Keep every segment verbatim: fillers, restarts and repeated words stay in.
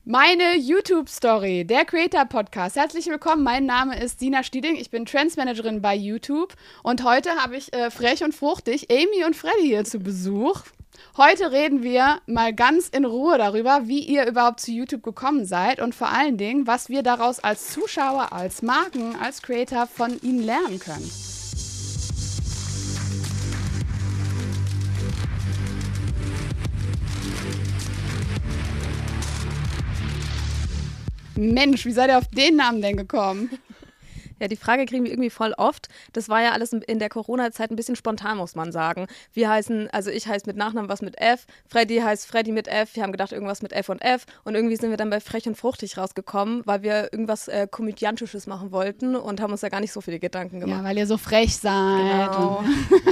Meine YouTube-Story, der Creator-Podcast. Herzlich willkommen, mein Name ist Sina Stieding, ich bin Trends-Managerin bei YouTube und heute habe ich äh, frech und fruchtig Amy und Freddy hier zu Besuch. Heute reden wir mal ganz in Ruhe darüber, wie ihr überhaupt zu YouTube gekommen seid und vor allen Dingen, was wir daraus als Zuschauer, als Marken, als Creator von ihnen lernen können. Mensch, wie seid ihr auf den Namen denn gekommen? Ja, die Frage kriegen wir irgendwie voll oft. Das war ja alles in der Corona-Zeit ein bisschen spontan, muss man sagen. Wir heißen, also ich heiße mit Nachnamen was mit F, Freddy heißt Freddy mit F, wir haben gedacht irgendwas mit F und F und irgendwie sind wir dann bei Frech und Fruchtig rausgekommen, weil wir irgendwas äh, Komödiantisches machen wollten und haben uns da gar nicht so viele Gedanken gemacht. Ja, weil ihr so frech seid. Genau.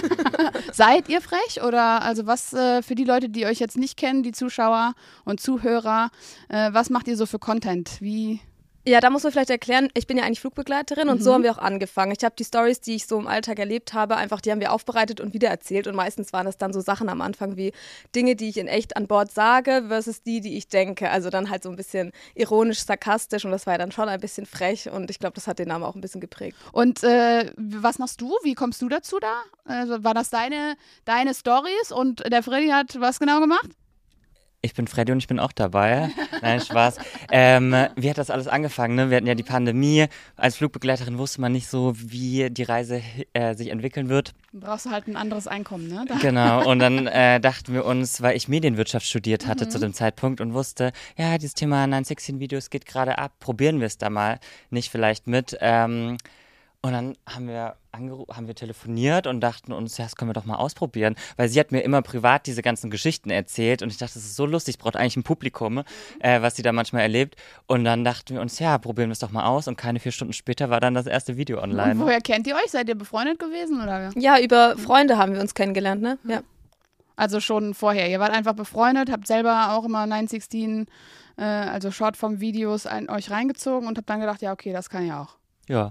Seid ihr frech oder, also was äh, für die Leute, die euch jetzt nicht kennen, die Zuschauer und Zuhörer, äh, was macht ihr so für Content? Wie... Ja, da muss man vielleicht erklären, ich bin ja eigentlich Flugbegleiterin und Mhm. so haben wir auch angefangen. Ich habe die Stories, die ich so im Alltag erlebt habe, einfach die haben wir aufbereitet und wiedererzählt und meistens waren das dann so Sachen am Anfang wie Dinge, die ich in echt an Bord sage versus die, die ich denke. Also dann halt so ein bisschen ironisch, sarkastisch und das war ja dann schon ein bisschen frech und ich glaube, das hat den Namen auch ein bisschen geprägt. Und äh, was machst du? Wie kommst du dazu da? Also, war das deine, deine Stories und der Freddy hat was genau gemacht? Ich bin Freddy und ich bin auch dabei. Nein, Spaß. Ähm, wie hat das alles angefangen? Ne? Wir hatten ja die Pandemie. Als Flugbegleiterin wusste man nicht so, wie die Reise äh, sich entwickeln wird. Du brauchst halt ein anderes Einkommen, ne? Da. Genau. Und dann äh, dachten wir uns, weil ich Medienwirtschaft studiert hatte Mhm. zu dem Zeitpunkt und wusste, ja, dieses Thema neun sechzehn Videos geht gerade ab. Probieren wir es da mal nicht vielleicht mit. Ähm, Und dann haben wir, angeru- haben wir telefoniert und dachten uns, ja, das können wir doch mal ausprobieren. Weil sie hat mir immer privat diese ganzen Geschichten erzählt und ich dachte, das ist so lustig, es braucht eigentlich ein Publikum, äh, was sie da manchmal erlebt. Und dann dachten wir uns, ja, probieren wir es doch mal aus. Und keine vier Stunden später war dann das erste Video Und online. woher kennt ihr euch? Seid ihr befreundet gewesen? Oder? Ja, über Freunde haben wir uns kennengelernt, ne? Ja. Also schon vorher. Ihr wart einfach befreundet, habt selber auch immer neun sechzehn, äh, also Shortform-Videos ein, euch reingezogen und habt dann gedacht, ja, okay, das kann ich auch. Ja.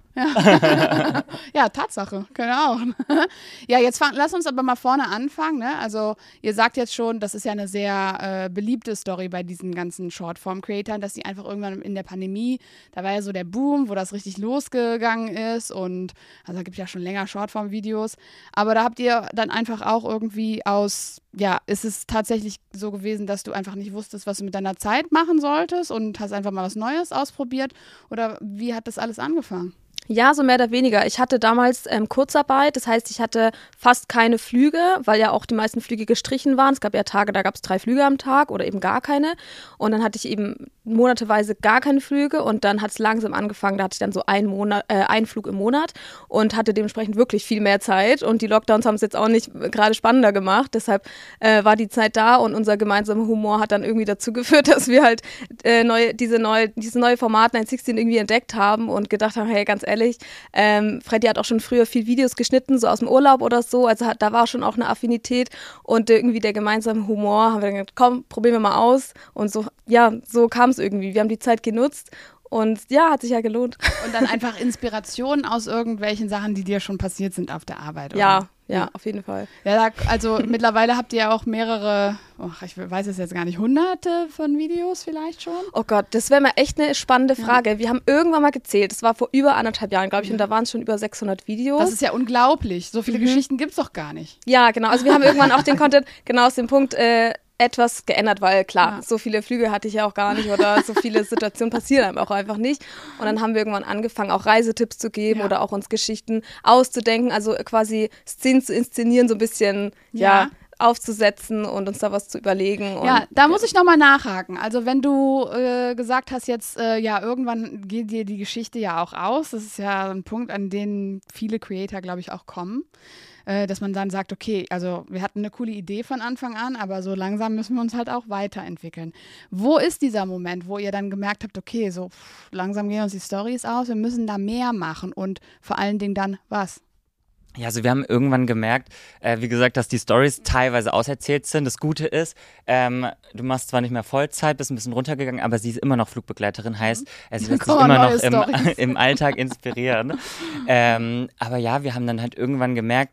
Ja, ja, Tatsache, können wir auch. Ja, jetzt fang, lass uns aber mal vorne anfangen. Ne? Also ihr sagt jetzt schon, das ist ja eine sehr äh, beliebte Story bei diesen ganzen Shortform-Creatoren, dass die einfach irgendwann in der Pandemie, da war ja so der Boom, wo das richtig losgegangen ist und also da gibt es ja schon länger Shortform-Videos, aber da habt ihr dann einfach auch irgendwie aus, ja, ist es tatsächlich so gewesen, dass du einfach nicht wusstest, was du mit deiner Zeit machen solltest und hast einfach mal was Neues ausprobiert oder wie hat das alles angefangen? Ja, so mehr oder weniger. Ich hatte damals ähm, Kurzarbeit, das heißt, ich hatte fast keine Flüge, weil ja auch die meisten Flüge gestrichen waren. Es gab ja Tage, da gab es drei Flüge am Tag oder eben gar keine. Und dann hatte ich eben monateweise gar keine Flüge und dann hat es langsam angefangen, da hatte ich dann so einen, Monat, äh, einen Flug im Monat und hatte dementsprechend wirklich viel mehr Zeit. Und die Lockdowns haben es jetzt auch nicht gerade spannender gemacht. Deshalb äh, war die Zeit da und unser gemeinsamer Humor hat dann irgendwie dazu geführt, dass wir halt äh, neue, diese neue, dieses neue Format neun sechzehn irgendwie entdeckt haben und gedacht haben, hey, ganz ehrlich, Ähm, Freddy hat auch schon früher viel Videos geschnitten, so aus dem Urlaub oder so, also hat, da war schon auch eine Affinität und äh, irgendwie der gemeinsame Humor, haben wir dann gedacht, komm, probieren wir mal aus und so, ja, so kam es irgendwie, wir haben die Zeit genutzt und ja, hat sich ja gelohnt. Und dann einfach Inspirationen aus irgendwelchen Sachen, die dir schon passiert sind auf der Arbeit, oder? Ja, ja, auf jeden Fall. Ja, da, also mittlerweile habt ihr ja auch mehrere, oh, ich weiß es jetzt gar nicht, hunderte von Videos vielleicht schon? Oh Gott, das wäre mal echt eine spannende Frage. Ja. Wir haben irgendwann mal gezählt, das war vor über anderthalb Jahren, glaube ich, ja. Und da waren es schon über sechshundert Videos. Das ist ja unglaublich, so viele mhm. Geschichten gibt es doch gar nicht. Ja, genau, also wir haben irgendwann auch den Content genau aus dem Punkt äh, etwas geändert, weil klar, ja. so viele Flüge hatte ich ja auch gar nicht oder so viele Situationen passieren einem auch einfach nicht. Und dann haben wir irgendwann angefangen, auch Reisetipps zu geben ja. oder auch uns Geschichten auszudenken, also quasi Szenen zu inszenieren, so ein bisschen, ja, ja aufzusetzen und uns da was zu überlegen. Und, ja, da muss ich nochmal nachhaken. Also wenn du äh, gesagt hast jetzt, äh, ja, irgendwann geht dir die Geschichte ja auch aus. Das ist ja ein Punkt, an den viele Creator, glaube ich, auch kommen. Dass man dann sagt, okay, also wir hatten eine coole Idee von Anfang an, aber so langsam müssen wir uns halt auch weiterentwickeln. Wo ist dieser Moment, wo ihr dann gemerkt habt, okay, so pff, langsam gehen uns die Storys aus, wir müssen da mehr machen und vor allen Dingen dann was? Ja, also wir haben irgendwann gemerkt, äh, wie gesagt, dass die Stories teilweise auserzählt sind. Das Gute ist, ähm, du machst zwar nicht mehr Vollzeit, bist ein bisschen runtergegangen, aber sie ist immer noch Flugbegleiterin, heißt, äh, sie lässt sich immer noch im, im Alltag inspirieren. ähm, aber ja, wir haben dann halt irgendwann gemerkt,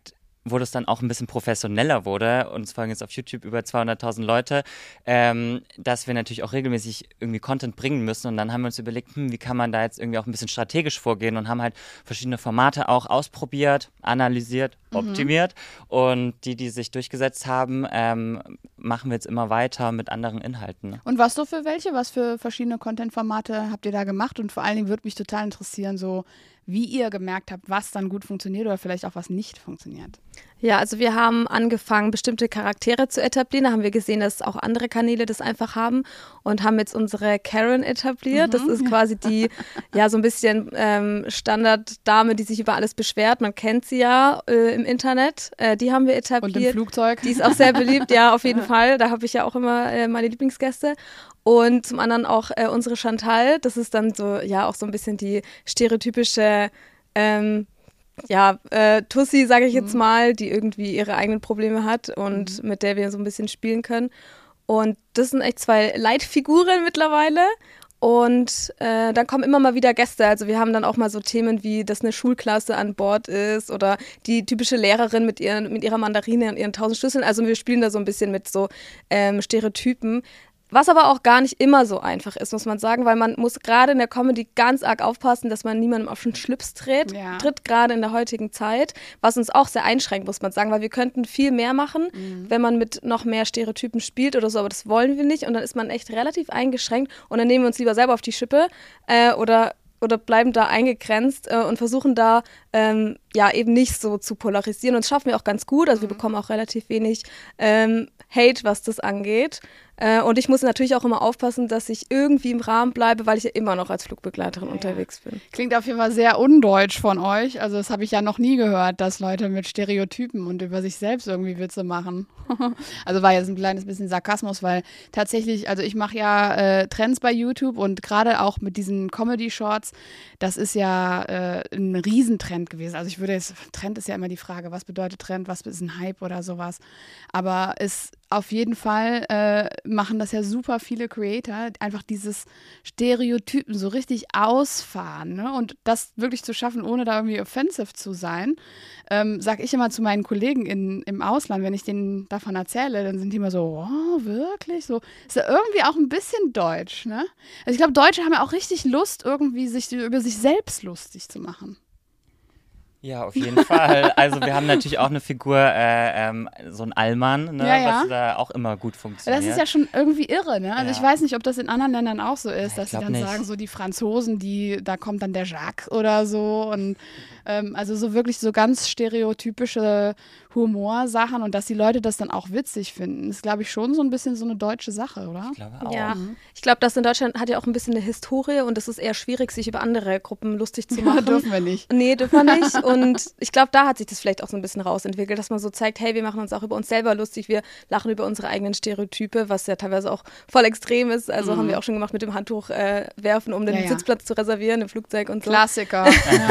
wo das dann auch ein bisschen professioneller wurde, uns folgen jetzt auf YouTube über zweihunderttausend Leute, ähm, dass wir natürlich auch regelmäßig irgendwie Content bringen müssen. Und dann haben wir uns überlegt, hm, wie kann man da jetzt irgendwie auch ein bisschen strategisch vorgehen und haben halt verschiedene Formate auch ausprobiert, analysiert, mhm. optimiert. Und die, die sich durchgesetzt haben, ähm, machen wir jetzt immer weiter mit anderen Inhalten. Und was so für welche? Was für verschiedene Content-Formate habt ihr da gemacht? Und vor allen Dingen würde mich total interessieren, so wie ihr gemerkt habt, was dann gut funktioniert oder vielleicht auch was nicht funktioniert. Ja, also wir haben angefangen, bestimmte Charaktere zu etablieren. Da haben wir gesehen, dass auch andere Kanäle das einfach haben und haben jetzt unsere Karen etabliert. Mhm. Das ist quasi die, ja, so ein bisschen ähm, Standarddame, die sich über alles beschwert. Man kennt sie ja äh, im Internet. Äh, die haben wir etabliert. Und im Flugzeug. Die ist auch sehr beliebt, ja, auf jeden Fall. Da habe ich ja auch immer äh, meine Lieblingsgäste. Und zum anderen auch äh, unsere Chantal. Das ist dann so, ja, auch so ein bisschen die stereotypische ähm, ja, äh, Tussi, sage ich jetzt mal, die irgendwie ihre eigenen Probleme hat und mhm. mit der wir so ein bisschen spielen können. Und das sind echt zwei Leitfiguren mittlerweile. Und äh, dann kommen immer mal wieder Gäste. Also wir haben dann auch mal so Themen wie, dass eine Schulklasse an Bord ist oder die typische Lehrerin mit, ihren, mit ihrer Mandarine und ihren tausend Schlüsseln. Also wir spielen da so ein bisschen mit so ähm, Stereotypen. Was aber auch gar nicht immer so einfach ist, muss man sagen, weil man muss gerade in der Comedy ganz arg aufpassen, dass man niemandem auf den Schlips tritt, ja. tritt gerade in der heutigen Zeit, was uns auch sehr einschränkt, muss man sagen, weil wir könnten viel mehr machen, mhm. wenn man mit noch mehr Stereotypen spielt oder so, aber das wollen wir nicht und dann ist man echt relativ eingeschränkt und dann nehmen wir uns lieber selber auf die Schippe äh, oder oder bleiben da eingegrenzt äh, und versuchen da ähm, ja eben nicht so zu polarisieren. Und das schaffen wir auch ganz gut. Also wir bekommen auch relativ wenig ähm, Hate, was das angeht. Äh, und ich muss natürlich auch immer aufpassen, dass ich irgendwie im Rahmen bleibe, weil ich ja immer noch als Flugbegleiterin ja, unterwegs bin. Klingt auf jeden Fall sehr undeutsch von euch. Also das habe ich ja noch nie gehört, dass Leute mit Stereotypen und über sich selbst irgendwie Witze machen. Also war jetzt ein kleines bisschen Sarkasmus, weil tatsächlich, also ich mache ja äh, Trends bei YouTube und gerade auch mit diesen Comedy-Shorts, das ist ja äh, ein Riesentrend gewesen. Also ich würde jetzt, Trend ist ja immer die Frage, was bedeutet Trend, was ist ein Hype oder sowas. Aber es auf jeden Fall äh, machen das ja super viele Creator, einfach dieses Stereotypen so richtig ausfahren, ne? Und das wirklich zu schaffen, ohne da irgendwie offensive zu sein, ähm, sag ich immer zu meinen Kollegen in, im Ausland, wenn ich denen davon erzähle, dann sind die immer so, oh, wirklich? So, ist ja irgendwie auch ein bisschen deutsch, ne? Also ich glaube, Deutsche haben ja auch richtig Lust, irgendwie sich über sich selbst lustig zu machen. Ja, auf jeden Fall. Also wir haben natürlich auch eine Figur, äh, ähm, so ein Allmann, ne, ja, ja. was da auch immer gut funktioniert. Das ist ja schon irgendwie irre, ne? Also ja. ich weiß nicht, ob das in anderen Ländern auch so ist, dass ich sie dann nicht. sagen, so die Franzosen, die, da kommt dann der Jacques oder so und ähm, also so wirklich so ganz stereotypische Humorsachen und dass die Leute das dann auch witzig finden, ist, glaube ich, schon so ein bisschen so eine deutsche Sache, oder? Ich glaube auch. Ja, ich glaube, das in Deutschland hat ja auch ein bisschen eine Historie und es ist eher schwierig, sich über andere Gruppen lustig zu machen. Ja, dürfen wir nicht. Nee, dürfen wir nicht. Und ich glaube, da hat sich das vielleicht auch so ein bisschen rausentwickelt, dass man so zeigt, hey, wir machen uns auch über uns selber lustig, wir lachen über unsere eigenen Stereotype, was ja teilweise auch voll extrem ist. Also mhm. haben wir auch schon gemacht mit dem Handtuch äh, werfen, um den ja, ja. Sitzplatz zu reservieren im Flugzeug und so. Klassiker.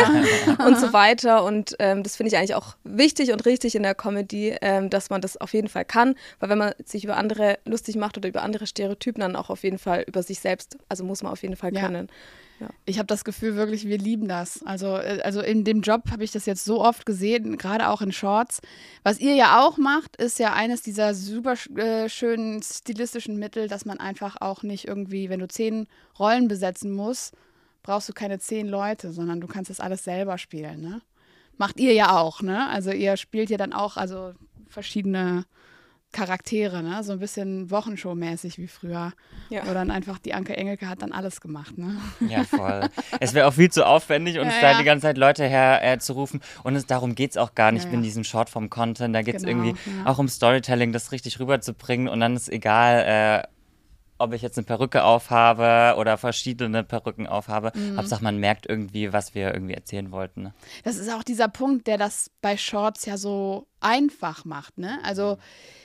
ja. Und so weiter. Und ähm, das finde ich eigentlich auch wichtig und richtig in der Comedy, ähm, dass man das auf jeden Fall kann, weil wenn man sich über andere lustig macht oder über andere Stereotypen, dann auch auf jeden Fall über sich selbst, also muss man auf jeden Fall ja. können. Ja. Ich habe das Gefühl wirklich, wir lieben das. Also, also in dem Job habe ich das jetzt so oft gesehen, gerade auch in Shorts. Was ihr ja auch macht, ist ja eines dieser super äh, schönen stilistischen Mittel, dass man einfach auch nicht irgendwie, wenn du zehn Rollen besetzen musst, brauchst du keine zehn Leute, sondern du kannst das alles selber spielen, ne? Macht ihr ja auch, ne? Also ihr spielt ja dann auch also verschiedene Charaktere, ne? So ein bisschen Wochenshow-mäßig wie früher. Ja. Wo dann einfach die Anke Engelke hat dann alles gemacht, ne? Ja, voll. Es wäre auch viel zu aufwendig, uns ja, da ja. die ganze Zeit Leute herzurufen. Äh, Und es, darum geht es auch gar nicht ja, ja. in ja. diesem Shortform-Content. Da geht es Genau, irgendwie ja. auch um Storytelling, das richtig rüberzubringen. Und dann ist egal, äh, ob ich jetzt eine Perücke aufhabe oder verschiedene Perücken aufhabe. Mhm. Hauptsache, man merkt irgendwie, was wir irgendwie erzählen wollten. Ne? Das ist auch dieser Punkt, der das bei Shorts ja so einfach macht, ne? Also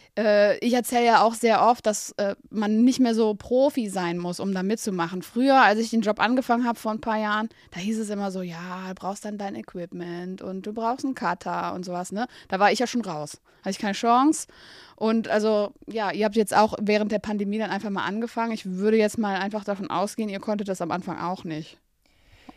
äh, ich erzähle ja auch sehr oft, dass äh, man nicht mehr so Profi sein muss, um da mitzumachen. Früher, als ich den Job angefangen habe vor ein paar Jahren, da hieß es immer so, ja, du brauchst dann dein Equipment und du brauchst einen Cutter und sowas, ne? Da war ich ja schon raus. Hatte ich keine Chance. Und also, ja, ihr habt jetzt auch während der Pandemie dann einfach mal angefangen. Ich würde jetzt mal einfach davon ausgehen, ihr konntet das am Anfang auch nicht.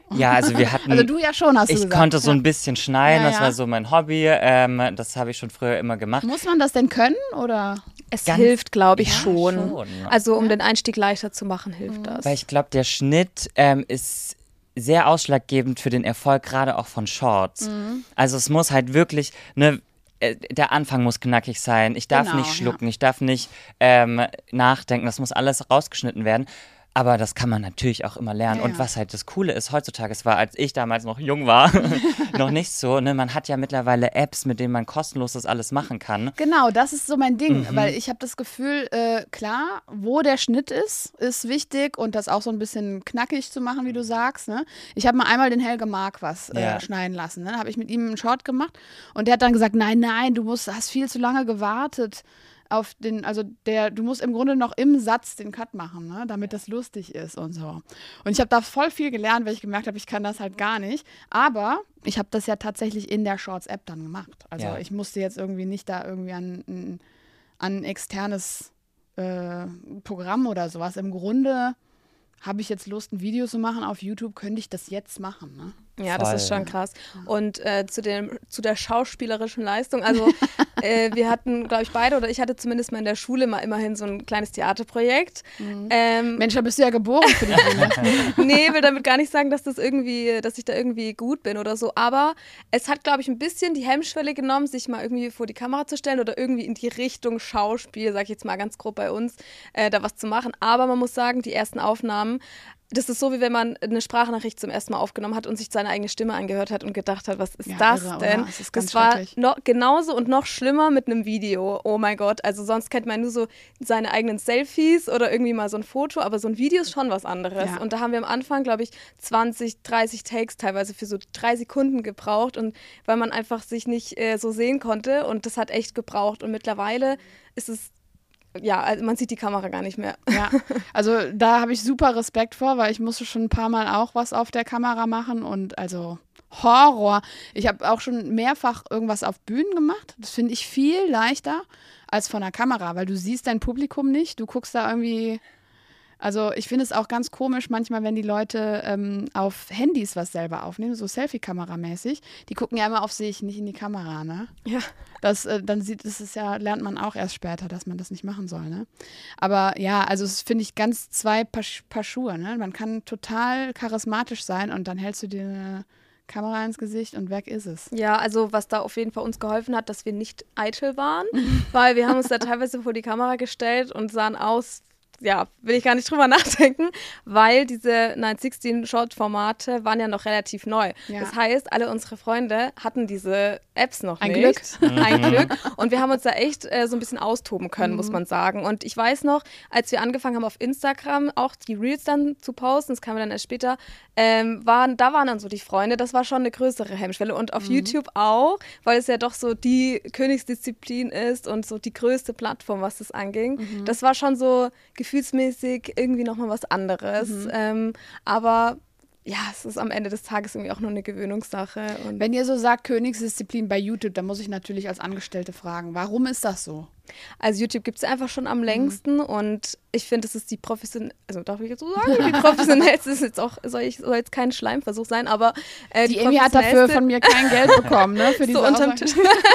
Ja, also wir hatten... Also du ja schon, hast du Ich gesagt. konnte so ja. ein bisschen schneiden, Ja, das ja. war so mein Hobby. Ähm, das habe ich schon früher immer gemacht. Muss man das denn können, oder? Es Ganz- hilft, glaube ich, Ja, schon. schon. Also um den Einstieg leichter zu machen, hilft das. Weil ich glaube, der Schnitt ähm, ist sehr ausschlaggebend für den Erfolg, gerade auch von Shorts. Mhm. Also es muss halt wirklich, ne, äh, der Anfang muss knackig sein. Ich darf Genau, nicht schlucken, ich darf nicht ähm, nachdenken. Das muss alles rausgeschnitten werden. Aber das kann man natürlich auch immer lernen. Ja, Und ja. was halt das Coole ist heutzutage, es war, als ich damals noch jung war, noch nicht so, ne, man hat ja mittlerweile Apps, mit denen man kostenlos das alles machen kann. Genau, das ist so mein Ding, Mhm. weil ich habe das Gefühl, äh, klar, wo der Schnitt ist, ist wichtig und das auch so ein bisschen knackig zu machen, wie du sagst. Ne? Ich habe mal einmal den Helge Mark was äh, Ja. schneiden lassen. Ne? Da habe ich mit ihm einen Short gemacht und der hat dann gesagt, nein, nein, du musst, hast viel zu lange gewartet auf den, also der, du musst im Grunde noch im Satz den Cut machen, ne? Damit das lustig ist und so. Und ich habe da voll viel gelernt, weil ich gemerkt habe, ich kann das halt gar nicht. Aber ich habe das ja tatsächlich in der Shorts-App dann gemacht. Also Ja. ich musste jetzt irgendwie nicht da irgendwie an, an an ein externes äh, Programm oder sowas. Im Grunde habe ich jetzt Lust, ein Video zu machen auf YouTube, könnte ich das jetzt machen, ne? Ja, das ist Voll. schon krass. Und äh, zu, dem, zu der schauspielerischen Leistung, also äh, wir hatten, glaube ich, beide, oder ich hatte zumindest mal in der Schule mal immerhin so ein kleines Theaterprojekt. Ähm, Mensch, da bist du ja geboren für die Bühne. Nee, will damit gar nicht sagen, dass das irgendwie, dass ich da irgendwie gut bin oder so. Aber es hat, glaube ich, ein bisschen die Hemmschwelle genommen, sich mal irgendwie vor die Kamera zu stellen oder irgendwie in die Richtung Schauspiel, sag ich jetzt mal ganz grob bei uns, äh, da was zu machen. Aber man muss sagen, die ersten Aufnahmen, das ist so, wie wenn man eine Sprachnachricht zum ersten Mal aufgenommen hat und sich seine eigene Stimme angehört hat und gedacht hat, was ist Ja, das irre, denn? oder? Das ist ganz das war schrecklich. noch genauso und noch schlimmer mit einem Video. Oh mein Gott, also sonst kennt man nur so seine eigenen Selfies oder irgendwie mal so ein Foto, aber so ein Video ist schon was anderes. Ja. Und da haben wir am Anfang, glaube ich, zwanzig, dreißig Takes teilweise für so drei Sekunden gebraucht und weil man einfach sich nicht äh, so sehen konnte und das hat echt gebraucht. Und mittlerweile ist es, ja, also man sieht die Kamera gar nicht mehr. Ja, also da habe ich super Respekt vor, weil ich musste schon ein paar Mal auch was auf der Kamera machen und also Horror. Ich habe auch schon mehrfach irgendwas auf Bühnen gemacht. Das finde ich viel leichter als von der Kamera, weil du siehst dein Publikum nicht. Du guckst da irgendwie. Also ich finde es auch ganz komisch manchmal, wenn die Leute ähm, auf Handys was selber aufnehmen, so Selfie-Kamera-mäßig. Die gucken ja immer auf sich, nicht in die Kamera, ne? Ja. Das, äh, dann sieht, das ist ja, lernt man auch erst später, dass man das nicht machen soll, ne? Aber ja, also das finde ich ganz zwei Paar, Paar Schuhe, ne? Man kann total charismatisch sein und dann hältst du dir eine Kamera ins Gesicht und weg ist es. Ja, also was da auf jeden Fall uns geholfen hat, dass wir nicht eitel waren, weil wir haben uns da teilweise vor die Kamera gestellt und sahen aus, ja, will ich gar nicht drüber nachdenken, weil diese neun sechzehn Short-Formate waren ja noch relativ neu. Ja. Das heißt, alle unsere Freunde hatten diese Apps noch Ein nicht. Glück. Ein Glück. Und wir haben uns da echt äh, so ein bisschen austoben können, Mhm. muss man sagen. Und ich weiß noch, als wir angefangen haben auf Instagram auch die Reels dann zu posten, das kam dann erst später, ähm, waren, da waren dann so die Freunde, das war schon eine größere Hemmschwelle. Und auf Mhm. YouTube auch, weil es ja doch so die Königsdisziplin ist und so die größte Plattform, was das anging. Mhm. Das war schon so gefühlsmäßig irgendwie nochmal was anderes. Mhm. Ähm, aber ja, es ist am Ende des Tages irgendwie auch nur eine Gewöhnungssache. Und Wenn ihr so sagt Königsdisziplin bei YouTube, dann muss ich natürlich als Angestellte fragen, warum ist das so? also YouTube gibt es einfach schon Mhm. am längsten und ich finde, das ist die professionelle, also darf ich jetzt so sagen, die professionellste ist jetzt auch, soll, ich, soll jetzt kein Schleimversuch sein, aber äh, Die Amy hat dafür von mir kein Geld bekommen, ne? Für diese so unterm Aussage. Tisch.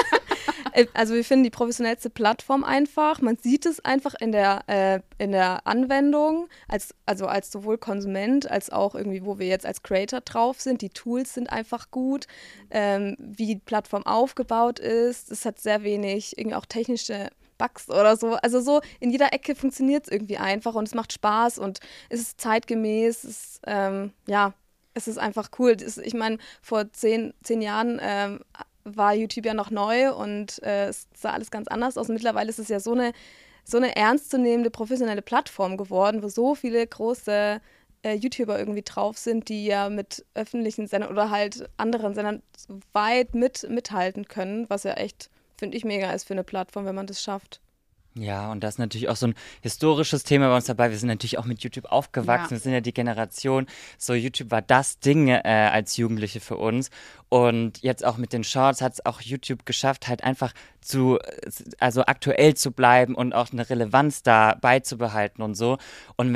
Äh, Also wir finden die professionellste Plattform einfach. Man sieht es einfach in der, äh, in der Anwendung, als, also als sowohl Konsument als auch irgendwie, wo wir jetzt als Creator drauf sind. Die Tools sind einfach gut, ähm, wie die Plattform aufgebaut ist. Es hat sehr wenig irgendwie auch technische Bugs oder so. Also so in jeder Ecke funktioniert es irgendwie einfach und es macht Spaß und es ist zeitgemäß. Es ist, ähm, ja, es ist einfach cool. Es, ich meine, vor zehn, zehn Jahren ähm, war YouTube ja noch neu und äh, es sah alles ganz anders aus. Und mittlerweile ist es ja so eine, so eine ernstzunehmende, professionelle Plattform geworden, wo so viele große äh, YouTuber irgendwie drauf sind, die ja mit öffentlichen Sendern oder halt anderen Sendern weit mit, mithalten können, was ja echt, finde ich, mega ist für eine Plattform, wenn man das schafft. Ja, und das ist natürlich auch so ein historisches Thema bei uns dabei. Wir sind natürlich auch mit YouTube aufgewachsen. Ja. Wir sind ja die Generation. So, YouTube war das Ding äh, als Jugendliche für uns. Und jetzt auch mit den Shorts hat es auch YouTube geschafft, halt einfach zu, also aktuell zu bleiben und auch eine Relevanz da beizubehalten und so. Und wenn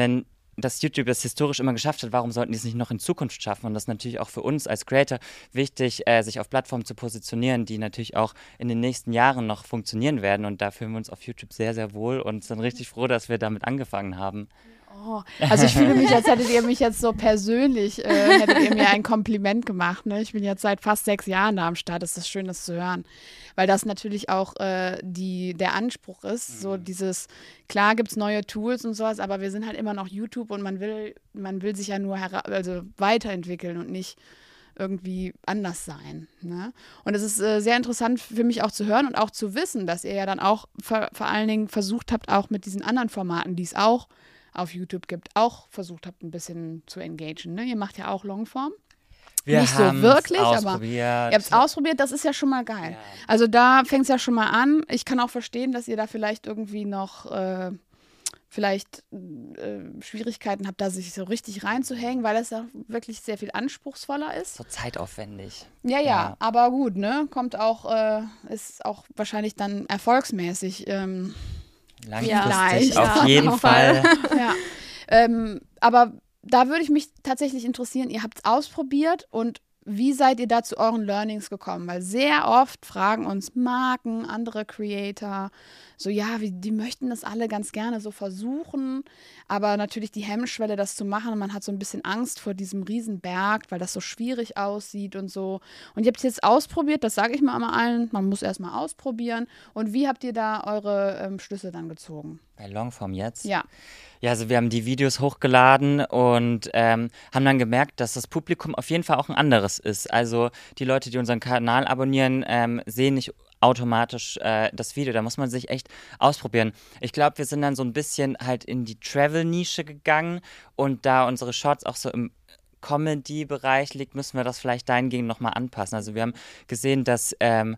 dass YouTube das historisch immer geschafft hat, warum sollten die es nicht noch in Zukunft schaffen? Und das ist natürlich auch für uns als Creator wichtig, äh, sich auf Plattformen zu positionieren, die natürlich auch in den nächsten Jahren noch funktionieren werden. Und da fühlen wir uns auf YouTube sehr, sehr wohl und sind richtig froh, dass wir damit angefangen haben. Oh, also ich fühle mich, als hättet ihr mich jetzt so persönlich, äh, hättet ihr mir ein Kompliment gemacht. Ne? Ich bin jetzt seit fast sechs Jahren da am Start. Es ist schön, das zu hören. Weil das natürlich auch äh, die, der Anspruch ist. Mhm. So dieses, klar gibt es neue Tools und sowas, aber wir sind halt immer noch YouTube und man will, man will sich ja nur hera- also weiterentwickeln und nicht irgendwie anders sein. Ne? Und es ist äh, sehr interessant für mich auch zu hören und auch zu wissen, dass ihr ja dann auch vor, vor allen Dingen versucht habt, auch mit diesen anderen Formaten, die es auch auf YouTube gibt, auch versucht habt, ein bisschen zu engagen. Ne? Ihr macht ja auch Longform. Wir Nicht so wirklich, aber ihr habt es ausprobiert, das ist ja schon mal geil. Ja. Also da fängt es ja schon mal an. Ich kann auch verstehen, dass ihr da vielleicht irgendwie noch äh, vielleicht äh, Schwierigkeiten habt, da sich so richtig reinzuhängen, weil es ja wirklich sehr viel anspruchsvoller ist. So zeitaufwendig. Ja, ja, Ja. aber gut, ne? Kommt auch, äh, ist auch wahrscheinlich dann erfolgsmäßig. Ähm, Langfristig, Vielleicht, auf ja. jeden Auf jeden Fall. ja. ähm, aber da würde ich mich tatsächlich interessieren, ihr habt es ausprobiert und wie seid ihr da zu euren Learnings gekommen? Weil sehr oft fragen uns Marken, andere Creator, so ja, wie, die möchten das alle ganz gerne so versuchen, aber natürlich die Hemmschwelle, das zu machen, man hat so ein bisschen Angst vor diesem Riesenberg, weil das so schwierig aussieht und so. Und ihr habt es jetzt ausprobiert, das sage ich mal immer allen, man muss erst mal ausprobieren. Und wie habt ihr da eure ähm, Schlüsse dann gezogen? Bei Longform jetzt? Ja. Ja, also wir haben die Videos hochgeladen und ähm, haben dann gemerkt, dass das Publikum auf jeden Fall auch ein anderes ist. Also die Leute, die unseren Kanal abonnieren, ähm, sehen nicht automatisch äh, das Video. Da muss man sich echt ausprobieren. Ich glaube, wir sind dann so ein bisschen halt in die Travel-Nische gegangen und da unsere Shorts auch so im Comedy-Bereich liegt, müssen wir das vielleicht dahingehend nochmal anpassen. Also wir haben gesehen, dass ähm,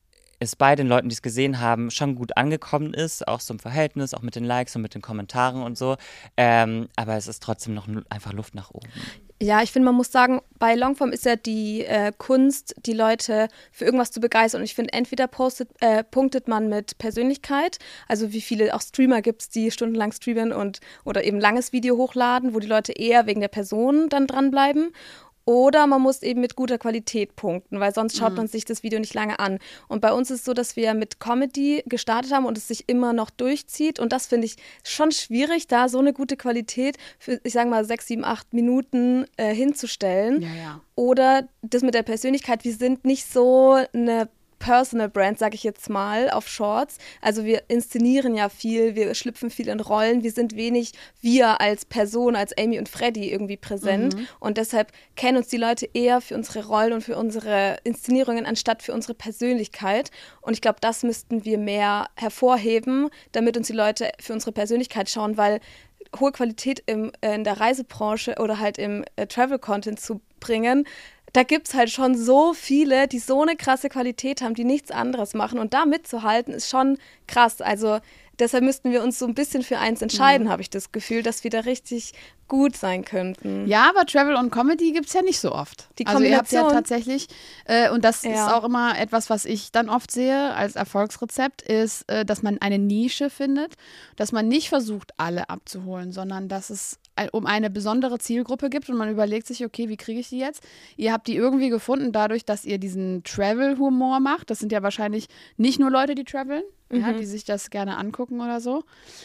es bei den Leuten, die es gesehen haben, schon gut angekommen ist, auch so im Verhältnis, auch mit den Likes und mit den Kommentaren und so. Ähm, aber es ist trotzdem noch einfach Luft nach oben. Ja, ich finde, man muss sagen, bei Longform ist ja die äh, Kunst, die Leute für irgendwas zu begeistern. Und ich finde, entweder postet, äh, punktet man mit Persönlichkeit, also wie viele auch Streamer gibt es, die stundenlang streamen und oder eben langes Video hochladen, wo die Leute eher wegen der Person dann dranbleiben. Oder man muss eben mit guter Qualität punkten, weil sonst schaut Mhm. man sich das Video nicht lange an. Und bei uns ist es so, dass wir mit Comedy gestartet haben und es sich immer noch durchzieht. Und das finde ich schon schwierig, da so eine gute Qualität für, ich sage mal, sechs, sieben, acht Minuten äh, hinzustellen. Ja, ja. Oder das mit der Persönlichkeit, wir sind nicht so eine Personal Brand, sage ich jetzt mal, auf Shorts. Also wir inszenieren ja viel, wir schlüpfen viel in Rollen, wir sind wenig wir als Person, als Amy und Freddy irgendwie präsent. Mhm. Und deshalb kennen uns die Leute eher für unsere Rollen und für unsere Inszenierungen, anstatt für unsere Persönlichkeit. Und ich glaube, das müssten wir mehr hervorheben, damit uns die Leute für unsere Persönlichkeit schauen, weil hohe Qualität im, in der Reisebranche oder halt im äh, Travel-Content zu bringen, da gibt es halt schon so viele, die so eine krasse Qualität haben, die nichts anderes machen. Und da mitzuhalten, ist schon krass. Also deshalb müssten wir uns so ein bisschen für eins entscheiden, mhm. habe ich das Gefühl, dass wir da richtig gut sein könnten. Ja, aber Travel und Comedy gibt es ja nicht so oft. Die also ihr habt ja Kombination. tatsächlich, äh, und das Ja. ist auch immer etwas, was ich dann oft sehe als Erfolgsrezept, ist, äh, dass man eine Nische findet, dass man nicht versucht, alle abzuholen, sondern dass es ein, um eine besondere Zielgruppe gibt und man überlegt sich, okay, wie kriege ich die jetzt? Ihr habt die irgendwie gefunden dadurch, dass ihr diesen Travel-Humor macht. Das sind ja wahrscheinlich nicht nur Leute, die traveln, Mhm. ja, die sich das gerne angucken oder so.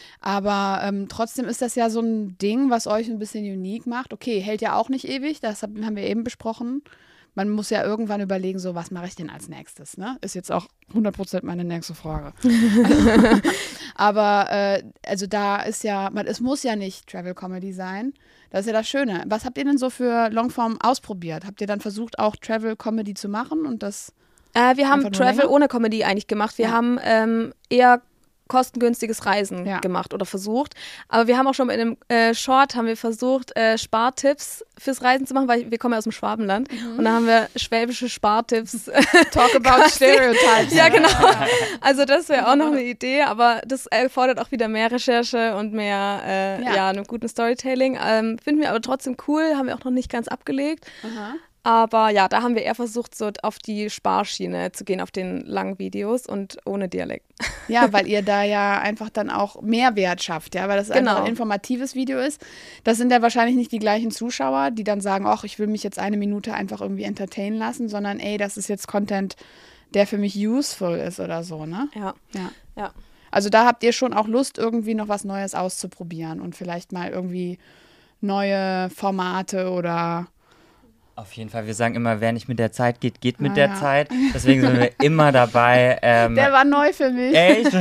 Aber ähm, trotzdem ist das ja so ein Ding, was euch ein bisschen unique macht. Okay, hält ja auch nicht ewig, das hab, haben wir eben besprochen. Man muss ja irgendwann überlegen, so, was mache ich denn als nächstes? Ne? Ist jetzt auch hundert Prozent meine nächste Frage. Aber äh, also da ist ja, man, es muss ja nicht Travel Comedy sein. Das ist ja das Schöne. Was habt ihr denn so für Longform ausprobiert? Habt ihr dann versucht, auch Travel Comedy zu machen und das Äh, wir haben Einfach nur Travel länger? ohne Comedy eigentlich gemacht. Wir Ja. haben ähm, eher kostengünstiges Reisen Ja. gemacht oder versucht. Aber wir haben auch schon in einem äh, Short haben wir versucht, äh, Spartipps fürs Reisen zu machen, weil wir kommen ja aus dem Schwabenland. Und da haben wir schwäbische Spartipps. Talk about Stereotypes? Ja, genau. Also das wäre auch noch eine Idee, aber das erfordert auch wieder mehr Recherche und mehr, äh, Ja. ja, einen guten Storytelling. Ähm, finden wir aber trotzdem cool, haben wir auch noch nicht ganz abgelegt. Aha. Aber ja, da haben wir eher versucht, so auf die Sparschiene zu gehen, auf den langen Videos und ohne Dialekt. Ja, weil ihr da ja einfach dann auch Mehrwert schafft, ja, weil das Genau. einfach ein informatives Video ist. Das sind ja wahrscheinlich nicht die gleichen Zuschauer, die dann sagen, ach, ich will mich jetzt eine Minute einfach irgendwie entertainen lassen, sondern ey, das ist jetzt Content, der für mich useful ist oder so, ne? Ja. Ja. Ja. Also da habt ihr schon auch Lust, irgendwie noch was Neues auszuprobieren und vielleicht mal irgendwie neue Formate oder Auf jeden Fall, wir sagen immer, wer nicht mit der Zeit geht, geht mit Ah, der ja. Zeit. Deswegen sind wir immer dabei. Ähm, der war neu für mich. echt?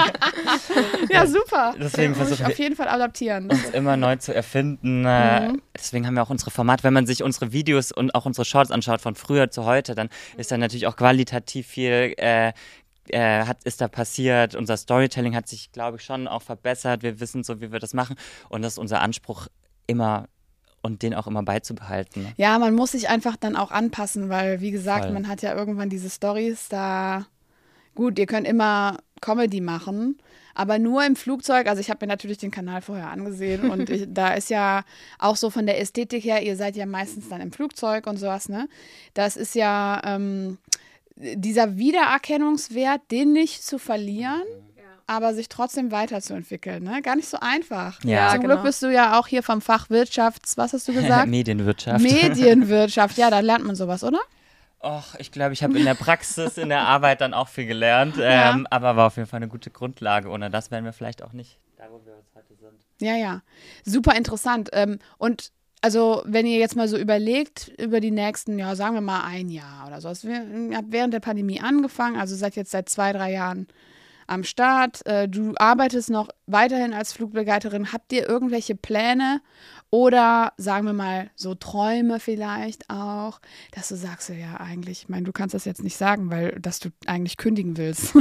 Ja, super. Deswegen Den muss ich versuchen wir- auf jeden Fall adaptieren. uns immer neu zu erfinden. Äh, Mhm. Deswegen haben wir auch unsere Formate. Wenn man sich unsere Videos und auch unsere Shorts anschaut von früher zu heute, dann ist da natürlich auch qualitativ viel äh, äh, hat, ist da passiert. Unser Storytelling hat sich, glaube ich, schon auch verbessert. Wir wissen so, wie wir das machen. Und das ist unser Anspruch immer und den auch immer beizubehalten. Ja, man muss sich einfach dann auch anpassen, weil, wie gesagt, Voll. man hat ja irgendwann diese Stories da. Gut, ihr könnt immer Comedy machen, aber nur im Flugzeug. Also ich habe mir natürlich den Kanal vorher angesehen und ich, da ist ja auch so von der Ästhetik her, ihr seid ja meistens dann im Flugzeug und sowas, ne? Das ist ja ähm, dieser Wiedererkennungswert, den nicht zu verlieren, aber sich trotzdem weiterzuentwickeln, ne? Gar nicht so einfach. Ja, Zum genau. Glück bist du ja auch hier vom Fach Wirtschafts, was hast du gesagt? Medienwirtschaft. Medienwirtschaft, ja, da lernt man sowas, oder? Och, ich glaube, ich habe in der Praxis, in der Arbeit dann auch viel gelernt, Ja. ähm, aber war auf jeden Fall eine gute Grundlage. Ohne das wären wir vielleicht auch nicht da, wo wir jetzt heute sind. Ja, ja. Super interessant. Ähm, und also, wenn ihr jetzt mal so überlegt, über die nächsten, ja, sagen wir mal ein Jahr oder so. Also, wir- ihr habt während der Pandemie angefangen, also seid jetzt seit zwei, drei Jahren am Start. Äh, du arbeitest noch weiterhin als Flugbegleiterin. Habt ihr irgendwelche Pläne oder sagen wir mal so Träume vielleicht auch, dass du sagst, so, ja, eigentlich, ich meine, du kannst das jetzt nicht sagen, weil dass du eigentlich kündigen willst.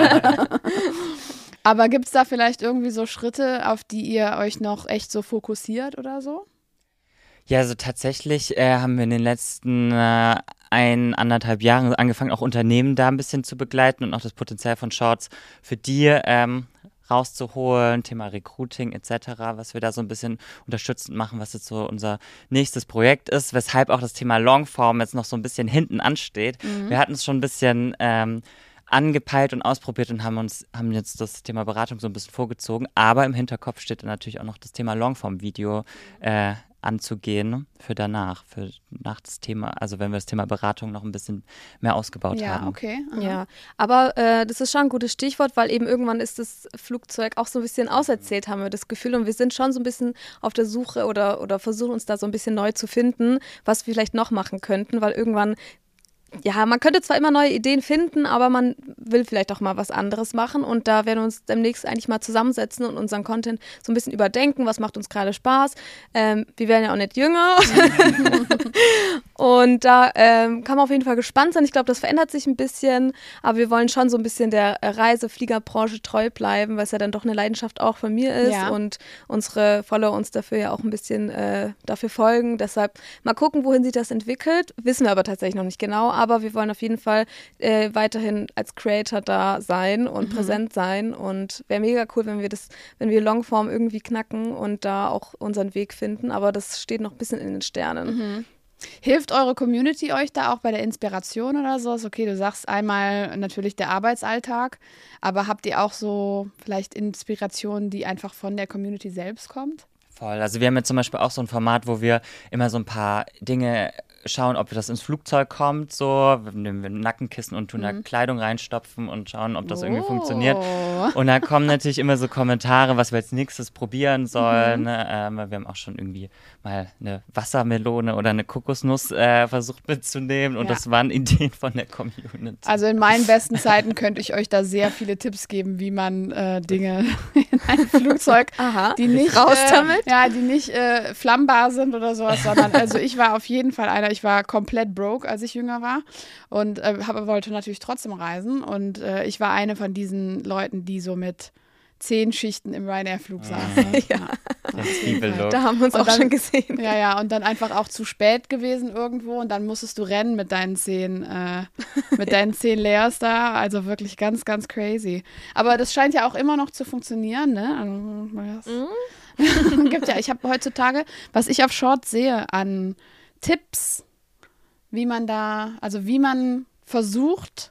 Aber gibt es da vielleicht irgendwie so Schritte, auf die ihr euch noch echt so fokussiert oder so? Ja, also tatsächlich äh, haben wir in den letzten äh, ein, anderthalb Jahren angefangen, auch Unternehmen da ein bisschen zu begleiten und auch das Potenzial von Shorts für die ähm, rauszuholen, Thema Recruiting et cetera, was wir da so ein bisschen unterstützend machen, was jetzt so unser nächstes Projekt ist, weshalb auch das Thema Longform jetzt noch so ein bisschen hinten ansteht. Wir hatten es schon ein bisschen ähm, angepeilt und ausprobiert und haben uns haben jetzt das Thema Beratung so ein bisschen vorgezogen, aber im Hinterkopf steht dann natürlich auch noch das Thema Longform-Video äh, anzugehen für danach, für nach das Thema, also wenn wir das Thema Beratung noch ein bisschen mehr ausgebaut Ja, haben. okay. aha. Ja, aber äh, das ist schon ein gutes Stichwort, weil eben irgendwann ist das Flugzeug auch so ein bisschen auserzählt, haben wir das Gefühl. Und wir sind schon so ein bisschen auf der Suche oder, oder versuchen uns da so ein bisschen neu zu finden, was wir vielleicht noch machen könnten, weil irgendwann, ja, man könnte zwar immer neue Ideen finden, aber man will vielleicht auch mal was anderes machen. Und da werden wir uns demnächst eigentlich mal zusammensetzen und unseren Content so ein bisschen überdenken, was macht uns gerade Spaß. Ähm, wir werden ja auch nicht jünger. Und da ähm, kann man auf jeden Fall gespannt sein. Ich glaube, das verändert sich ein bisschen, aber wir wollen schon so ein bisschen der Reisefliegerbranche treu bleiben, weil es ja dann doch eine Leidenschaft auch von mir ist Ja. und unsere Follower uns dafür ja auch ein bisschen äh, dafür folgen. Deshalb mal gucken, wohin sich das entwickelt. Wissen wir aber tatsächlich noch nicht genau, aber wir wollen auf jeden Fall äh, weiterhin als Creator da sein und präsent sein und wäre mega cool, wenn wir das, wenn wir Longform irgendwie knacken und da auch unseren Weg finden, aber das steht noch ein bisschen in den Sternen. Hilft eure Community euch da auch bei der Inspiration oder so? Ist okay, du sagst einmal natürlich der Arbeitsalltag, aber habt ihr auch so vielleicht Inspirationen, die einfach von der Community selbst kommt? Voll. Also wir haben jetzt zum Beispiel auch so ein Format, wo wir immer so ein paar Dinge schauen, ob das ins Flugzeug kommt, so, wir nehmen wir ein Nackenkissen und tun da Kleidung reinstopfen und schauen, ob das irgendwie Oh. funktioniert. Und da kommen natürlich immer so Kommentare, was wir als nächstes probieren sollen. Ne? Ähm, wir haben auch schon irgendwie mal eine Wassermelone oder eine Kokosnuss äh, versucht mitzunehmen und Ja. das waren Ideen von der Community. Also in meinen besten Zeiten könnte ich euch da sehr viele Tipps geben, wie man äh, Dinge in ein Flugzeug, Aha, die nicht, raus äh, damit. ja, die nicht äh, flammbar sind oder sowas, sondern also ich war auf jeden Fall einer, ich war komplett broke, als ich jünger war und äh, hab, wollte natürlich trotzdem reisen und äh, ich war eine von diesen Leuten, die so mit zehn Schichten im Ryanair-Flug saßen. Ja. Der Zwiebellook. Da haben wir uns Und auch dann- schon gesehen. Ja, ja, und dann einfach auch zu spät gewesen irgendwo und dann musstest du rennen mit deinen zehn, äh, mit deinen zehn Layers da. Also wirklich ganz, ganz crazy. Aber das scheint ja auch immer noch zu funktionieren, ne? Also, das gibt ja, ich habe heutzutage, was ich auf Short sehe an Tipps wie man da, also wie man versucht,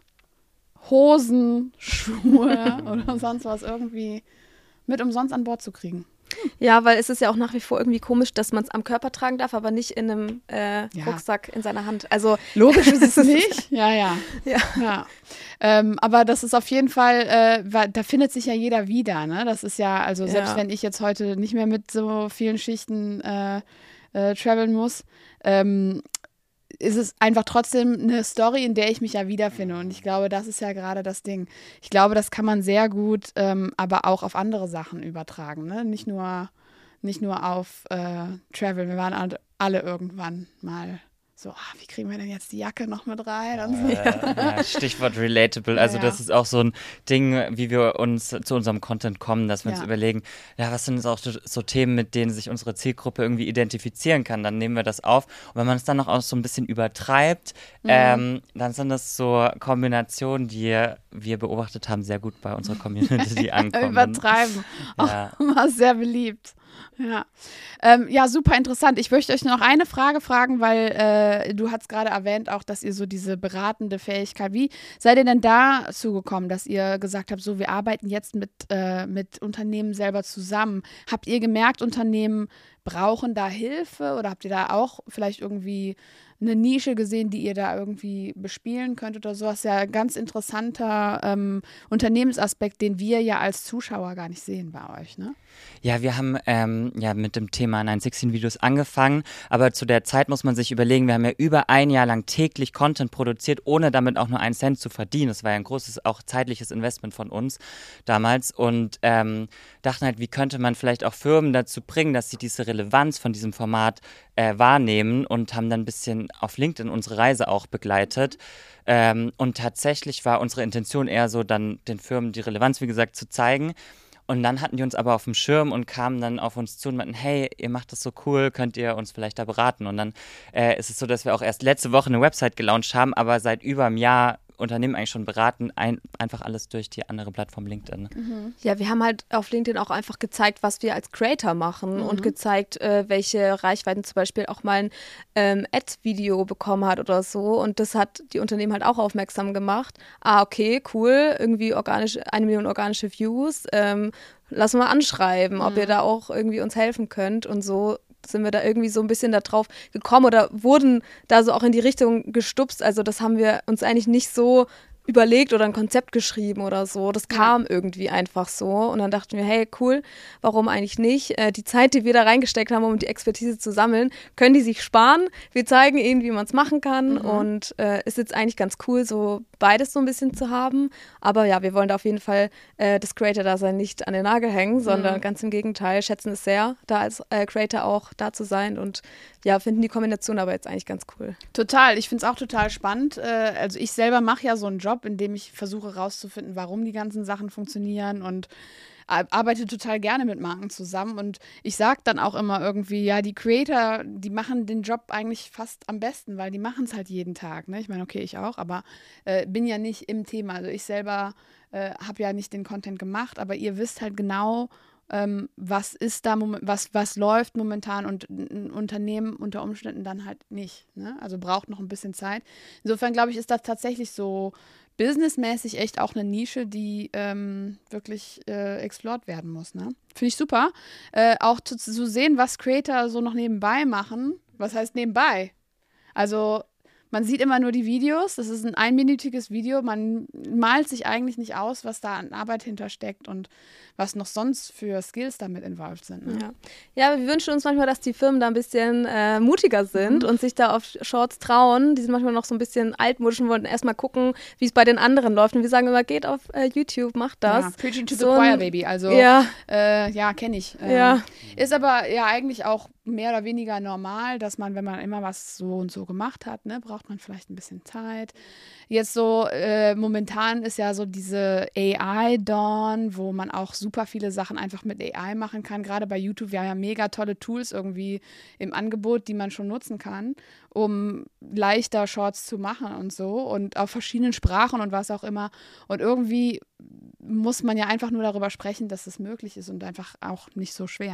Hosen, Schuhe oder sonst was irgendwie mit umsonst an Bord zu kriegen. Ja, weil es ist ja auch nach wie vor irgendwie komisch, dass man es am Körper tragen darf, aber nicht in einem äh, Ja. Rucksack in seiner Hand. Also Logisch ist es nicht. Ja, ja. Ja. ja. Ähm, aber das ist auf jeden Fall, äh, wa- da findet sich ja jeder wieder. Ne? Das ist ja, also selbst Ja. wenn ich jetzt heute nicht mehr mit so vielen Schichten äh, äh, traveln muss, ähm, ist es einfach trotzdem eine Story, in der ich mich ja wiederfinde. Und ich glaube, das ist ja gerade das Ding. Ich glaube, das kann man sehr gut, ähm, aber auch auf andere Sachen übertragen. Ne? Nicht nur, nicht nur auf äh, Travel. Wir waren alle- alle irgendwann mal so, ah, wie kriegen wir denn jetzt die Jacke noch mit rein? Und so. Äh, ja, Stichwort relatable. Also Ja, das ja. ist auch so ein Ding, wie wir uns zu unserem Content kommen, dass wir uns Ja. überlegen, ja, was sind jetzt auch so, so Themen, mit denen sich unsere Zielgruppe irgendwie identifizieren kann. Dann nehmen wir das auf. Und wenn man es dann noch auch so ein bisschen übertreibt, Mhm. ähm, dann sind das so Kombinationen, die wir beobachtet haben, sehr gut bei unserer Community, die ankommen. Übertreiben. Ja. Auch immer sehr beliebt. Ja. Ähm, ja, super interessant. Ich möchte euch noch eine Frage fragen, weil äh, du hast gerade erwähnt auch, dass ihr so diese beratende Fähigkeit, wie seid ihr denn dazu gekommen, dass ihr gesagt habt, so wir arbeiten jetzt mit, äh, mit Unternehmen selber zusammen. Habt ihr gemerkt, Unternehmen brauchen da Hilfe oder habt ihr da auch vielleicht irgendwie eine Nische gesehen, die ihr da irgendwie bespielen könnt oder sowas? Ja, ein ganz interessanter ähm, Unternehmensaspekt, den wir ja als Zuschauer gar nicht sehen bei euch, ne? Ja, wir haben ähm, ja mit dem Thema neun sechzehn Videos angefangen, aber zu der Zeit muss man sich überlegen, wir haben ja über ein Jahr lang täglich Content produziert, ohne damit auch nur einen Cent zu verdienen. Das war ja ein großes, auch zeitliches Investment von uns damals und ähm, dachten halt, wie könnte man vielleicht auch Firmen dazu bringen, dass sie diese Relevanz von diesem Format äh, wahrnehmen und haben dann ein bisschen auf LinkedIn unsere Reise auch begleitet. Ähm, und tatsächlich war unsere Intention eher so, dann den Firmen die Relevanz, wie gesagt, zu zeigen. Und dann hatten die uns aber auf dem Schirm und kamen dann auf uns zu und meinten, hey, ihr macht das so cool, könnt ihr uns vielleicht da beraten? Und dann äh, ist es so, dass wir auch erst letzte Woche eine Website gelauncht haben, aber seit über einem Jahr Unternehmen eigentlich schon beraten, ein, einfach alles durch die andere Plattform LinkedIn. Ja, wir haben halt auf LinkedIn auch einfach gezeigt, was wir als Creator machen und gezeigt, äh, welche Reichweiten zum Beispiel auch mal ein ähm, Ad-Video bekommen hat oder so. Und das hat die Unternehmen halt auch aufmerksam gemacht. Ah, okay, cool, irgendwie organisch, eine Million organische Views. Ähm, lass mal anschreiben, ob ihr da auch irgendwie uns helfen könnt. Und so sind wir da irgendwie so ein bisschen da drauf gekommen oder wurden da so auch in die Richtung gestupst. Also das haben wir uns eigentlich nicht so überlegt oder ein Konzept geschrieben oder so. Das kam irgendwie einfach so. Und dann dachten wir, hey, cool, warum eigentlich nicht? Äh, die Zeit, die wir da reingesteckt haben, um die Expertise zu sammeln, können die sich sparen. Wir zeigen ihnen, wie man es machen kann. Mhm. Und äh, ist jetzt eigentlich ganz cool, so beides so ein bisschen zu haben. Aber ja, wir wollen da auf jeden Fall äh, das Creator-Dasein nicht an den Nagel hängen, sondern Mhm. ganz im Gegenteil, schätzen es sehr, da als äh, Creator auch da zu sein und ja, finden die Kombination aber jetzt eigentlich ganz cool. Total, ich finde es auch total spannend. Äh, also ich selber mache ja so einen Job, in dem ich versuche rauszufinden, warum die ganzen Sachen funktionieren und ar- arbeite total gerne mit Marken zusammen. Und ich sage dann auch immer irgendwie, ja, die Creator, die machen den Job eigentlich fast am besten, weil die machen es halt jeden Tag. Ne? Ich meine, okay, ich auch, aber äh, bin ja nicht im Thema. Also ich selber äh, habe ja nicht den Content gemacht, aber ihr wisst halt genau, ähm, was ist da, momen- was, was läuft momentan und ein Unternehmen unter Umständen dann halt nicht. Ne? Also braucht noch ein bisschen Zeit. Insofern glaube ich, ist das tatsächlich so businessmäßig echt auch eine Nische, die ähm, wirklich äh, explored werden muss. Ne? Finde ich super. Äh, auch zu, zu sehen, was Creator so noch nebenbei machen. Was heißt nebenbei? Also man sieht immer nur die Videos, das ist ein einminütiges Video, man malt sich eigentlich nicht aus, was da an Arbeit hintersteckt und was noch sonst für Skills damit involviert sind. Ne? Ja. ja, wir wünschen uns manchmal, dass die Firmen da ein bisschen äh, mutiger sind Mhm. und sich da auf Shorts trauen. Die sind manchmal noch so ein bisschen altmodisch und wollen erstmal gucken, wie es bei den anderen läuft. Und wir sagen immer, geht auf äh, YouTube, macht das. Ja, preaching to So the ein- choir, baby. Also Ja, äh, ja, kenne ich. Ähm, Ja. Ist aber ja eigentlich auch mehr oder weniger normal, dass man, wenn man immer was so und so gemacht hat, ne, braucht man vielleicht ein bisschen Zeit. Jetzt so, äh, momentan ist ja so diese A I-Dawn, wo man auch super viele Sachen einfach mit A I machen kann. Gerade bei YouTube, wir haben ja mega tolle Tools irgendwie im Angebot, die man schon nutzen kann, um leichter Shorts zu machen und so und auf verschiedenen Sprachen und was auch immer. Und irgendwie muss man ja einfach nur darüber sprechen, dass es möglich ist und einfach auch nicht so schwer, ne?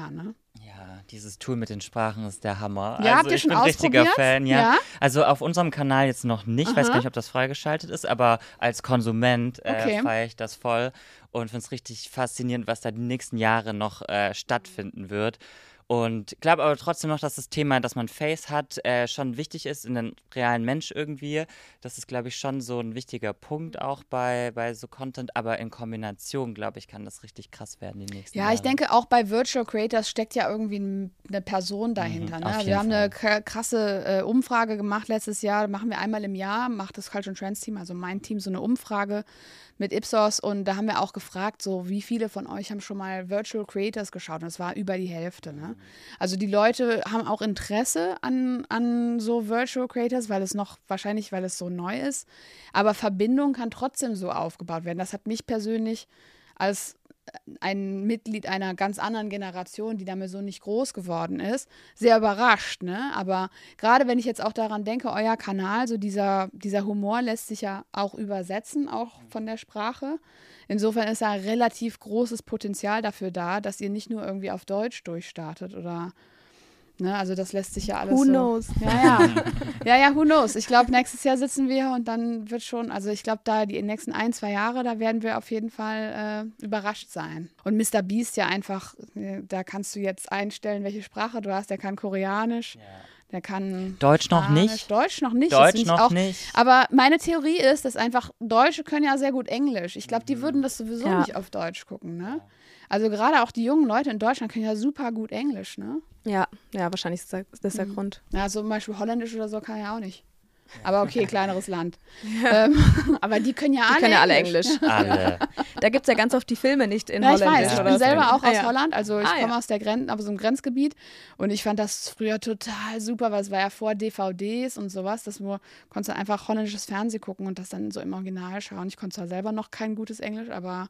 Ja, dieses Tool mit den Sprachen ist der Hammer. Ja, also habt ihr ich schon bin richtiger ausprobiert? Fan, ja. Ja? Also auf unserem Kanal jetzt noch nicht, Aha. weiß gar nicht, ob das freigeschaltet ist, aber als Konsument äh, Okay. feiere ich das voll und finde es richtig faszinierend, was da die nächsten Jahre noch äh, stattfinden wird. Und glaube aber trotzdem noch, dass das Thema, dass man Face hat, äh, schon wichtig ist in einem realen Mensch irgendwie. Das ist, glaube ich, schon so ein wichtiger Punkt auch bei, bei so Content. Aber in Kombination, glaube ich, kann das richtig krass werden die nächsten Ja, Jahre. ich denke, auch bei Virtual Creators steckt ja irgendwie n- eine Person dahinter. Mhm, ne? auf jeden Wir haben eine Fall. k- krasse äh, Umfrage gemacht letztes Jahr. Machen wir einmal im Jahr, macht das Culture and Trends Team, also mein Team, so eine Umfrage mit Ipsos. Und da haben wir auch gefragt, so wie viele von euch haben schon mal Virtual Creators geschaut? Und es war über die Hälfte. Ne? Also die Leute haben auch Interesse an, an so Virtual Creators, weil es noch, wahrscheinlich, weil es so neu ist. Aber Verbindung kann trotzdem so aufgebaut werden. Das hat mich persönlich als ein Mitglied einer ganz anderen Generation, die damit so nicht groß geworden ist, sehr überrascht. Ne? Aber gerade wenn ich jetzt auch daran denke, euer Kanal, so dieser, dieser Humor lässt sich ja auch übersetzen, auch von der Sprache. Insofern ist da relativ großes Potenzial dafür da, dass ihr nicht nur irgendwie auf Deutsch durchstartet oder, ne, also das lässt sich ja alles Who so. knows? Ja, ja. Ja, ja, who knows? Ich glaube, nächstes Jahr sitzen wir und dann wird schon, also ich glaube, da die nächsten ein, zwei Jahre, da werden wir auf jeden Fall äh, überrascht sein. Und Mister Beast ja einfach, äh, da kannst du jetzt einstellen, welche Sprache du hast. Der kann Koreanisch, der kann Deutsch noch Spanisch. nicht? Deutsch noch nicht. das Deutsch find ich noch auch, nicht. Aber meine Theorie ist, dass einfach Deutsche können ja sehr gut Englisch. Ich glaube, die würden das sowieso Ja. nicht auf Deutsch gucken, ne? Also gerade auch die jungen Leute in Deutschland können ja super gut Englisch, ne? Ja, ja, wahrscheinlich ist das, das der Grund. Ja, zum Beispiel Holländisch oder so kann er ja auch nicht. Aber okay, kleineres Land. Ähm, aber die können ja Die alle können ja alle Englisch. Englisch. Alle. Da gibt es ja ganz oft die Filme nicht in Ja, ich Holländisch. weiß, ich Ja, bin oder so. selber auch Ah, aus ja. Holland, also ich Ah, komme ja. aus der Grenze, aber so einem Grenzgebiet und ich fand das früher total super, weil es war ja vor D V Ds und sowas, dass du konntest du einfach holländisches Fernsehen gucken und das dann so im Original schauen. Ich konnte zwar selber noch kein gutes Englisch, aber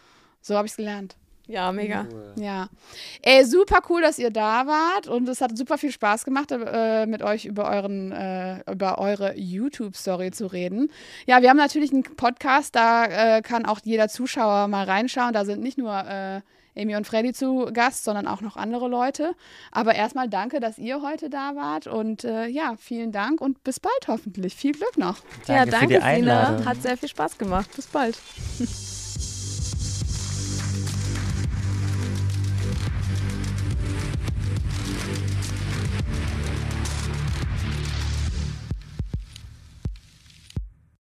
so habe ich es gelernt. Ja, mega. Ja. Ey, super cool, dass ihr da wart und es hat super viel Spaß gemacht, äh, mit euch über euren, äh, über eure YouTube-Story zu reden. Ja, wir haben natürlich einen Podcast, da äh, kann auch jeder Zuschauer mal reinschauen. Da sind nicht nur äh, Amy und Freddy zu Gast, sondern auch noch andere Leute. Aber erstmal danke, dass ihr heute da wart und äh, ja, vielen Dank und bis bald hoffentlich. Viel Glück noch. Ja, Danke für danke, die Einladung. Sina. Hat sehr viel Spaß gemacht. Bis bald.